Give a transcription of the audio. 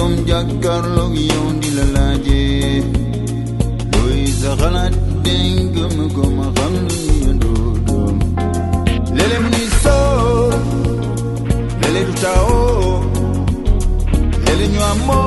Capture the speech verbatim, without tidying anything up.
doom jàkkaarloog yow di la laaje looy sa xalaat dénk ma ko ma xam lu yëndoo doom léeg-léeg muy soo léeg-léeg du taawoo léeg-léeg ñu amoo